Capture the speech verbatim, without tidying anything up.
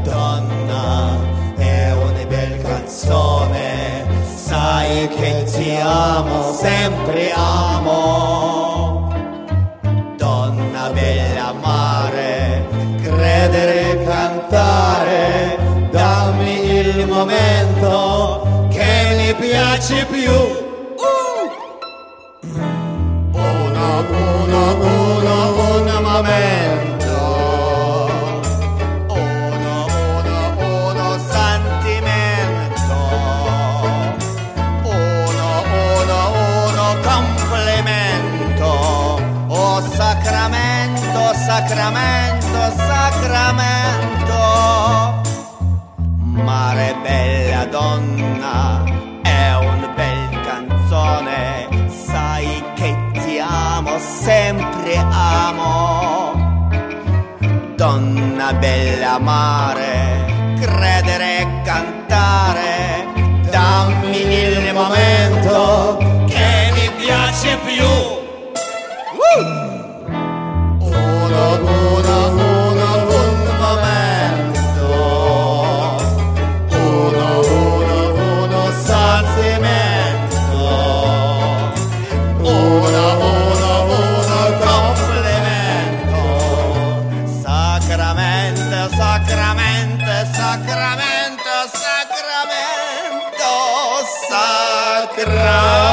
Donna, è una bella canzone, sai che ti amo, sempre amo. Donna bella amare, credere, cantare, dammi il momento che mi piace più. Uno, uno, uno, un momento. Uno, uno, uno sentimento. Uno, uno, uno complimento. Oh sacramento, sacramento, sacramento. Mare bella donna, è una bella canzone, sai che ti amo, sempre amo. Donna bella amare, credere e cantare, dammi il momento che mi piace più. Uno, uno, uno, un momento. Uno, uno, uno sentimento. Uno, uno, uno complimento. Sacramento, sacramento, sacramento, sacramento, sacramento.